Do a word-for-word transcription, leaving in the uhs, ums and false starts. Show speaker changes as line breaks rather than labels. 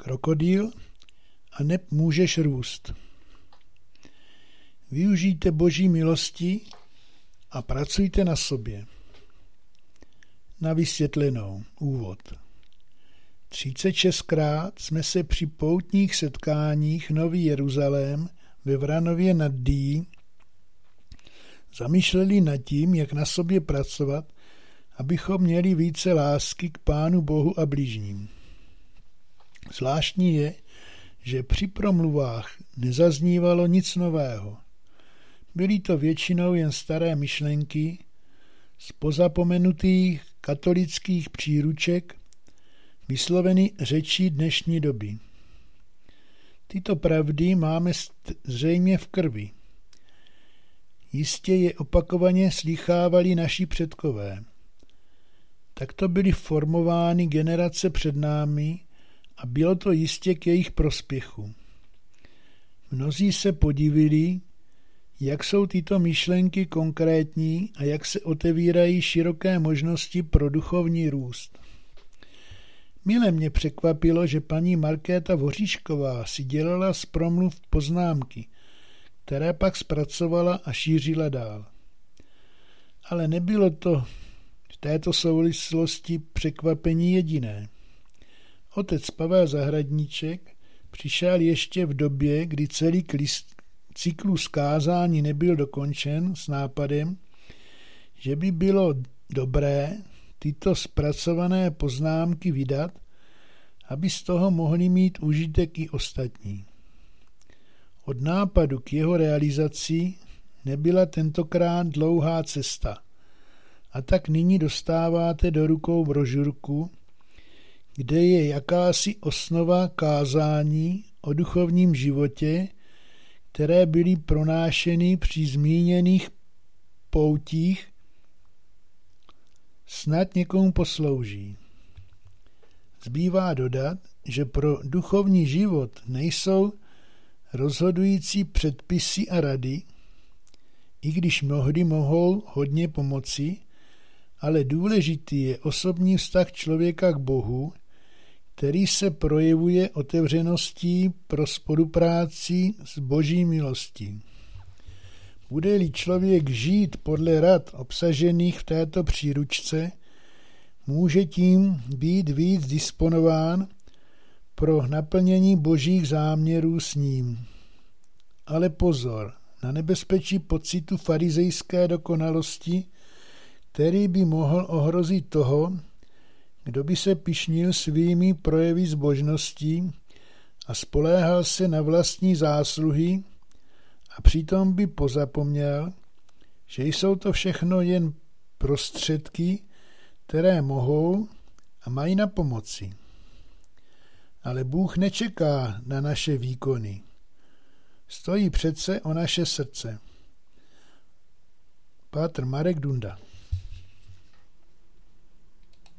krokodýl a neb můžeš růst. Využijte Boží milosti a pracujte na sobě. Na vysvětlenou úvod. třicet šestkrát jsme se při poutních setkáních Nový Jeruzalém ve Vranově nad Dýí zamýšleli nad tím, jak na sobě pracovat, abychom měli více lásky k Pánu Bohu a bližním. Zvláštní je, že při promluvách nezaznívalo nic nového. Byly to většinou jen staré myšlenky z pozapomenutých katolických příruček, vysloveny řečí dnešní doby. Tyto pravdy máme zřejmě v krvi. Jistě je opakovaně slýchávali naši předkové. Takto byly formovány generace před námi a bylo to jistě k jejich prospěchu. Mnozí se podivili, jak jsou tyto myšlenky konkrétní a jak se otevírají široké možnosti pro duchovní růst. Mile mě překvapilo, že paní Markéta Voříšková si dělala z promluv poznámky, které pak zpracovala a šířila dál. Ale nebylo to v této souvislosti překvapení jediné. Otec Pavel Zahradníček přišel ještě v době, kdy celý cyklus kázání nebyl dokončen, s nápadem, že by bylo dobré tyto zpracované poznámky vydat, aby z toho mohli mít užitek i ostatní. Od nápadu k jeho realizaci nebyla tentokrát dlouhá cesta a tak nyní dostáváte do rukou brožurku, kde je jakási osnova kázání o duchovním životě, které byly pronášeny při zmíněných poutích, snad někomu poslouží. Zbývá dodat, že pro duchovní život nejsou rozhodující předpisy a rady, i když mnohdy mohou hodně pomoci, ale důležitý je osobní vztah člověka k Bohu, který se projevuje otevřeností pro spolupráci s Boží milostí. Bude-li člověk žít podle rad obsažených v této příručce, může tím být víc disponován pro naplnění Božích záměrů s ním. Ale pozor na nebezpečí pocitu farizejské dokonalosti, který by mohl ohrozit toho, kdo by se pyšnil svými projevy zbožností a spoléhal se na vlastní zásluhy a přitom by pozapomněl, že jsou to všechno jen prostředky, které mohou a mají na pomoci. Ale Bůh nečeká na naše výkony. Stojí přece o naše srdce. Pátr Marek Dunda.